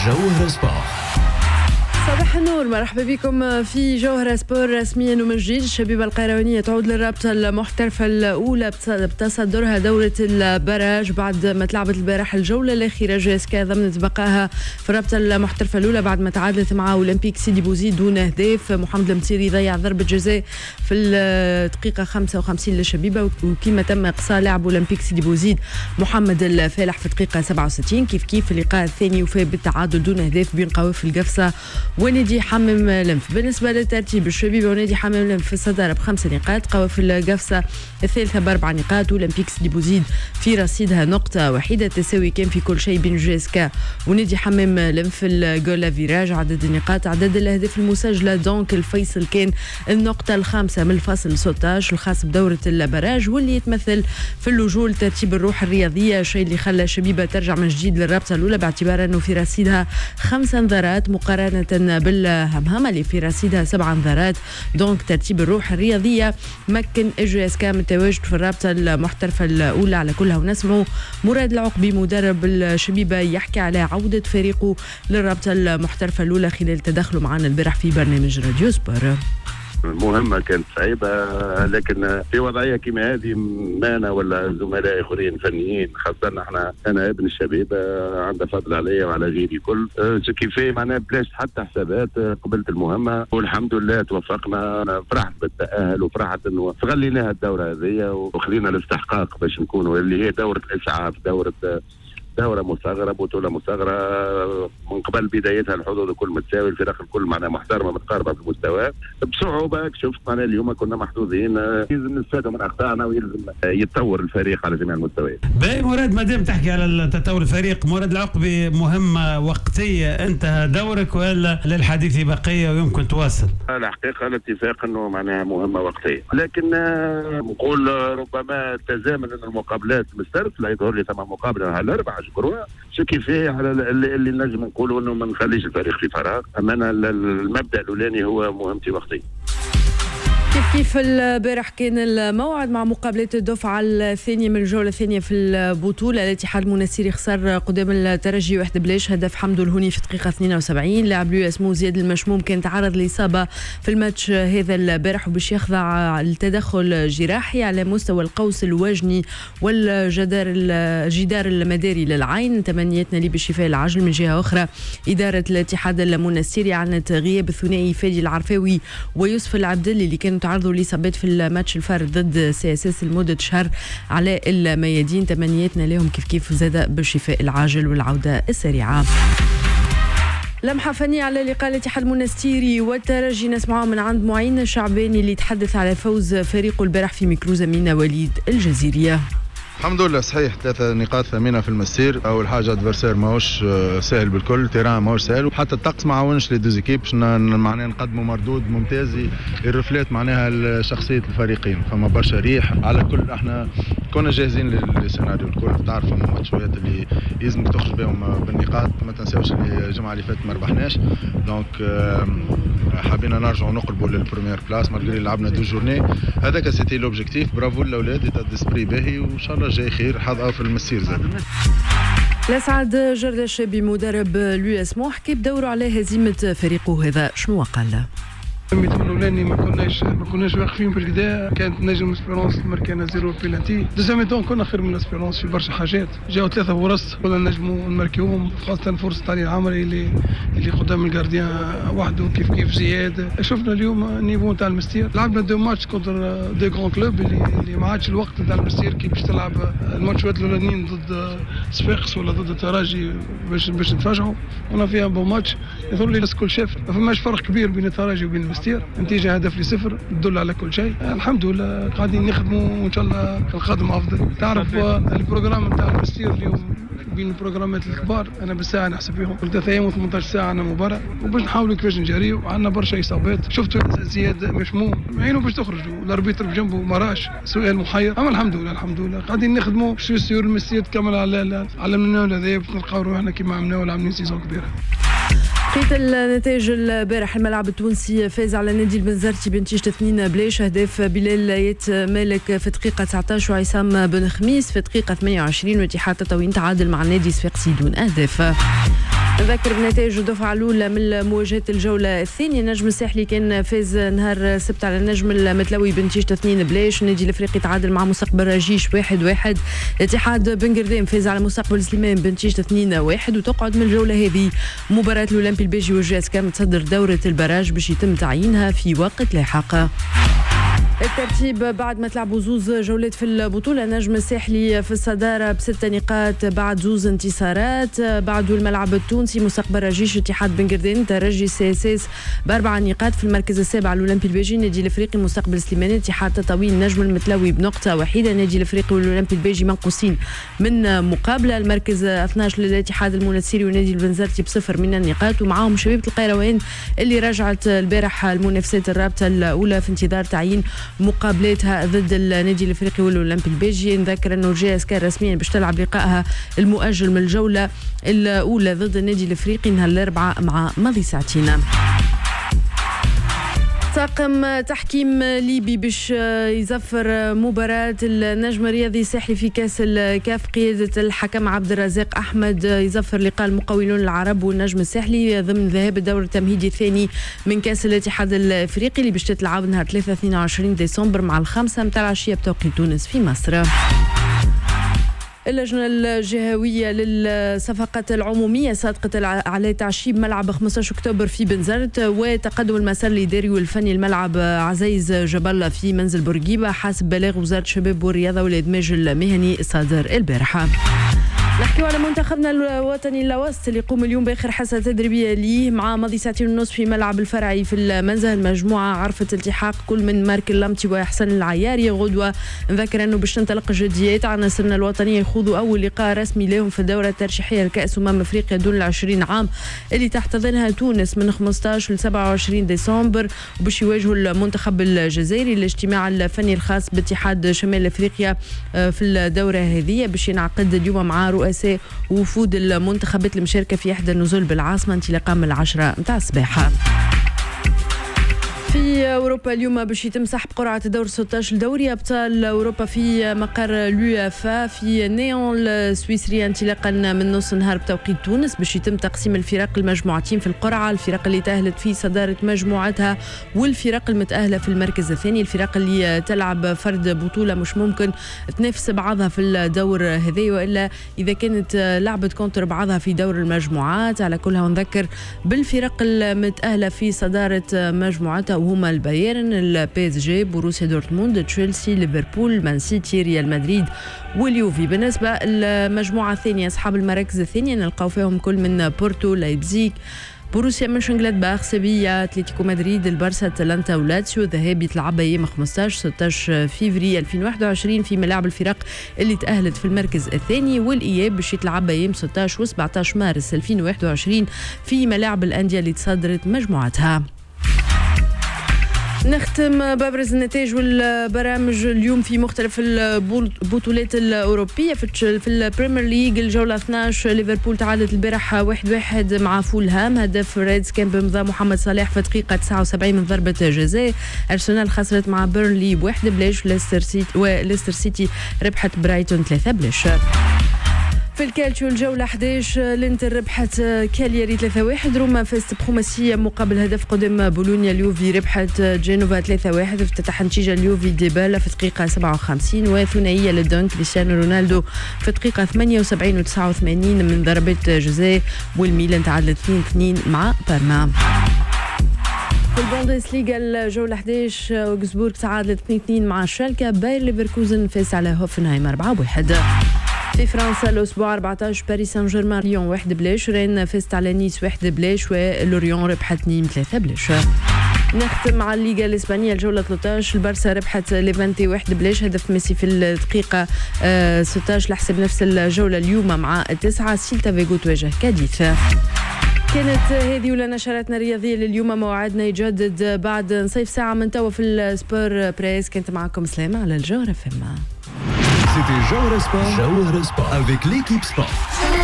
جوهر سبور. صباح النور، مرحبا بكم في جوهر سبور رسميا ومن جديد. الشبيبة القيروانية تعود للرابطة المحترفة الأولى بتصدرها دورة البراج بعد ما تلعبت البارح الجولة الأخيرة. جيسكا ضمنت بقاها في الرابطة المحترفة الأولى بعد ما تعادلت مع أولمبيك سيدي بوزيد دون أهداف. محمد المسيري ضيع ضربة جزاء في الدقيقة 55 للشبيبة، وكما تم إقصاء لاعب أولمبيك سيدي بوزيد محمد الفالح في الدقيقة 67. كيف اللقاء الثاني وفى بالتعادل دون أهداف بين قواف القفصة ونادي حمام لنف. بالنسبة للترتيب، الشبيبة ونادي حمام لنف في الصدارة ب5 نقاط، قواف القفصة الثالثة ب4 نقاط، أولمبيك سيدي بوزيد في رصيدها نقطة وحيدة. تساوي كان في كل شيء بين جيسكا ونادي حمام لنف. الجولا فيراج عدد النقاط، عدد الأهداف المسجلة دونك الفيصل كان النقطة الخامسة من الفصل 16 الخاص بدورة البراج، واللي يتمثل في اللجوء لترتيب الروح الرياضية، الشيء اللي خلى الشبيبة ترجع من جديد للرابطة الأولى باعتبار أنه في رصيدها 5 انذارات مقارنة بالهمهمة اللي في رصيدها 7 انذارات. دونك ترتيب الروح الرياضية مكن جيسكا من التواجد في الرابطة المحترفة الأولى على كلها. ونسمعوا مراد العقبي مدرب الشبيبة يحكي على عودة فريقه للرابطة المحترفة الأولى خلال تدخله معنا البارح في برنامج راديو سبور. المهمة كانت صعيبة، لكن في وضعية كما هذه ما أنا ولا زملاء آخرين فنيين، خاصة أنا ابن الشباب عنده فضل عليا وعلى غيري كل كيفاه معناها بلاش حتى حسابات. قبلت المهمة والحمد لله توفقنا. أنا فرحت بالتأهل وفرحت إنه غليناها الدورة هذه وخلينا الاستحقاق باش نكونوا اللي هي دورة الإسعاف، دورة مصغرة، بطولة مصغرة من قبل بدايتها الحظوظ الكل متساوي، الفرق الكل معناها محترمة متقاربة في المستوى بصعوبة. شفت معناها اليوم كنا محظوظين، يلزم نستفادوا من أخطائنا ويلزم يتطور الفريق على جميع المستويات. باهي مراد، ما دام تحكي على تطور الفريق، مراد العقبي مهمة وقتية انتهى دورك ولا للحديث بقية ويمكن تواصل؟ الحقيقة الاتفاق انه معناها مهمة وقتية، لكن نقول ربما تزامن ان المقابلات مسترسلة، يظهر لي ثم مقابلة على 4 جبروها كيفاه على اللي نجم نقولوا انه ما نخليش الفريق في فراغ. اما انا المبدأ الاولاني هو مهمتي وقتية. كيف البارح كان الموعد مع مقابلة الدفعة الثانية من الجولة الثانية في البطولة. الاتحاد المنستيري خسر قدام الترجي 1-0، هدف حمدو الهوني في الدقيقة 72. لاعب له اسمه زياد المشموم كان تعرض لإصابة في الماتش هذا البارح وباش يخضع للتدخل جراحي على مستوى القوس الوجني والجدار المداري للعين. تمنياتنا لي بالشفاء العاجل. من جهة أخرى، إدارة الاتحاد المنستيري أعلنت غياب الثنائي فادي العرفاوي ويوسف العبدلي اللي كانوا تعرضوا لإصابات في الماتش الفارط ضد CSS لمدة شهر على الميادين. تمنياتنا لهم كيف زاد بالشفاء العاجل والعودة السريعة. لمحة فنية على لقاء الاتحاد المنستيري والترجي، نسمعه من عند معين الشعباني اللي يتحدث على فوز فريقه البارح في ميكروزة من وليد الجزيرية. الحمد لله صحيح 3 نقاط ثمينة في المسير. أول حاجة ادفرسير ماهوش سهل بالكل، تيران ماهوش سهل، وحتى الطقس ما عاونش لي دوزيكيب باش معناها نقدموا مردود ممتاز الرفلات معناها شخصية الفريقين. فما برشا ريح على كل، احنا كنا جاهزين للسيناريو الكل. تعرف فما ماتشات اللي يلزمك تخرج بهم بالنقاط، ما تنساوش اللي الجمعة اللي فاتت ما ربحناش، دونك حبينا نرجعوا نقربوا للبريمير بلاس مالغري لعبنا 2 جورني. هذاك سيتي لوبجيكتيف. برافو للاولاد، ايتا ديسبري باهي وان شاء الله جاي خير. حظ اوفر المسير زاد. لسعد جردشبي مدرب لو اس مو حكي بدوره على هزيمة فريقه هذا، شنو قال؟ الميتون الاولاني ما كناش واقفين بالكدا، كانت نجم اسبيرونس ماركانا 0 بيلانتي. دوزيام ميتون كنا خير من اسبيرونس في برشا حاجات، جاو 3 فرص كنا نجموا نماركيوهم، خاصه فرصه علي العمري اللي قدام الجارديان وحده كيف زياد. شفنا اليوم النيفو نتاع المستير، لعبنا 2 ماتش كونتر 2 غون كلوب اللي ما عادش الوقت نتاع المستير كي باش تلعب الماتشات الاولانيين ضد صفاقس ولا ضد الترجي باش نتفاجئوا. وانا فيها بون ماتش يظهر لي كل شيء، ما فماش فرق كبير بين الترجي وبين المستير. نتيجة هدف ل0 تدل على كل شيء. الحمد لله قاعدين نخدموا وان شاء الله القادم افضل. تعرف البروجرام نتاع المستير اليوم بين البروجرامات الكبار انا بالساعه نحسب فيهم 3 ايام و18 ساعه انا مباراه، وباش نحاولوا كيفاش نجريوا. عندنا برشا اصابات، شفتوا زياد مشموم عينه باش تخرجوا، الاربيتر بجنبه مراش سؤال محير. اما الحمد لله قاعدين نخدموا سيور المستير تكمل على المناول هذا باش نلقاو روحنا كيما عملناه ولا عاملين سيزون كبيره. بقيت النتائج البارح. الملعب التونسي فاز على نادي البنزرتي بنتيجة 2-0. أهداف بلال يات مالك في الدقيقة 19 وعصام بن خميس في الدقيقة 28. واتحاد تطاوين تعادل مع نادي صفاقسي دون أهداف. نذكر بنتائج الدفعة الأولى من مواجهة الجولة الثانية. النجم الساحلي كان فاز نهار السبت على النجم المتلوي بنتيجة 2 بلاش. النادي الافريقي تعادل مع مستقبل رجيش 1-1. اتحاد بن قردان فاز على مستقبل سليمان بنتيجة 2-1. وتقعد من الجولة هذه مباراة الأولمبي البيجي والجاسكا متصدر دورة البراج باش يتم تعيينها في وقت لاحق. الترتيب بعد ما تلعبوا زوز جولات في البطولة. النجم الساحلي في الصدارة ب6 نقاط بعد زوز انتصارات. بعده الملعب التونسي مستقبل رجيش اتحاد بن قردان ترجي CSS ب4 نقاط. في المركز السابع الأولمبي البيجي النادي الافريقي مستقبل سليمان اتحاد تطاوين النجم المتلوي بنقطة واحدة. النادي الافريقي والأولمبي البيجي منقوصين من مقابلة. المركز 12 للاتحاد المنسيري ونادي البنزرتي ب0 من النقاط. ومعاهم شبيبة القيروان اللي رجعت البارح المنافسات الرابطة الأولى في انتظار تعيين مقابلاتها ضد النادي الافريقي والاولمبي البيجي. نذكر انه GSK رسميا باش تلعب لقائها المؤجل من الجوله الاولى ضد النادي الافريقي نهار الاربعاء مع ماضي ساعتين. طاقم تحكيم ليبي باش يزفر مباراة النجم الرياضي الساحلي في كاس الكاف. قيادة الحكم عبد الرزاق أحمد يزفر لقاء المقاولون العرب والنجم الساحلي ضمن ذهاب الدور التمهيدي الثاني من كاس الاتحاد الافريقي اللي باش تتلعب نهار 23 ديسمبر مع 5 متاع العشية بتوقيت تونس في مصر. اللجنة الجهوية للصفقات العمومية صادقت على تعشيب ملعب 15 أكتوبر في بنزرت وتقدم المسار الإداري والفني الملعب عزيز جبل في منزل بورقيبة حسب بلاغ وزارة الشباب والرياضة والإدماج المهني صادر البارحة. نحكيو على منتخبنا الوطني اللاوست اللي يقوم اليوم باخر حصه تدريبيه ليه مع ماضي ساعتين ونص في ملعب الفرعي في المنزه. المجموعه عرفت التحاق كل من مارك اللمتي وحسن العياري. غدوه نذكر انه باش تنطلق الجديات عناصرنا الوطنيه يخوضوا اول لقاء رسمي لهم في الدوره الترشيحيه لكاس افريقيا دون 20 عام اللي تحتضنها تونس من 15 ل 27 ديسمبر وباش يواجهوا المنتخب الجزائري. الاجتماع الفني الخاص باتحاد شمال افريقيا في الدوره هذه باش ينعقد اليوم مع رؤساء وفود المنتخبات المشاركة في إحدى النزول بالعاصمة انطلاقا من 10 متاع الصباح. في أوروبا اليوم باش يتم سحب قرعة الدور 16 لدوري أبطال أوروبا في مقر اليوفا في نيون السويسري انطلاقا من نص النهار بتوقيت تونس باش يتم تقسيم الفرق المجموعتين في القرعة. الفرق اللي تأهلت في صدارة مجموعتها والفرق المتأهلة في المركز الثاني. الفرق اللي تلعب فرد بطولة مش ممكن تنافس بعضها في الدور هذي وإلا إذا كانت لعبت كونتر بعضها في دور المجموعات. على كلها ونذكر بالفرق المتأهلة في صدارة مجموعتها وهما البايرن الPSG بوروسيا دورتموند تشيلسي ليفربول مان سيتي ريال مدريد واليوفي. بالنسبة للمجموعة الثانية أصحاب المراكز الثانية نلقاو فيهم كل من بورتو لايبزيغ بوروسيا مونشنغلادباخ سيفيا اتلتيكو مدريد البارسا اتلانتا ولاتسيو. الذهاب يتلعب ايام 15-16 فيفري 2021 في ملاعب الفرق اللي تأهلت في المركز الثاني. والاياب باش يتلعب ايام 16 و17 مارس 2021 في ملاعب الانديه اللي تصدرت مجموعتها. نختم بابرز النتائج والبرامج اليوم في مختلف البطولات الأوروبية. في البريمير ليج الجولة 12 ليفربول تعادلت البارح 1-1 مع فولهام. هدف ريدز كان بمضى محمد صلاح في دقيقة 79 من ضربة جزاء. أرسنال خسرت مع بيرنلي ب1-0 وليستر سيتي ربحت برايتون 3-0. في الكالتشيو الجولة 11 الانتر ربحت كالياري 3-1. روما فازت بخماسية مقابل هدف قدم بولونيا. اليوفي ربحت جينوفا 3-1. افتتح نتيجة اليوفي ديبالا في دقيقة 57 وثنائية للدون كريستيانو رونالدو في دقيقة 78 و89 من ضربة جزاء. والميلان تعادلت 2-2 مع بارما. في البوندسليغا الجولة 11 اوغسبورغ تعادلت 2-2 مع شالكا. باير ليفركوزن فاز على هوفنهايم 4-1. في فرنسا الأسبوع 14 باريس سان جيرمان ليون 1-0. رين فازت على نيس 1-0 ولوريون ربحت نيم 3-0. نختم مع الليغا الإسبانية الجولة 13 البارسا ربحت ليفانتي 1-0. هدف ميسي في الدقيقة 16 لحسب نفس الجولة اليوم مع 9 سيلتا فيغو تواجه كاديث. كانت هذه ولا نشراتنا الرياضية لليوم. موعدنا يجدد بعد نصيف ساعة من توا في السبور بريس. كنت معكم سلامة على الجوهرة فما. C'était Jauhara Sport avec l'équipe Sport.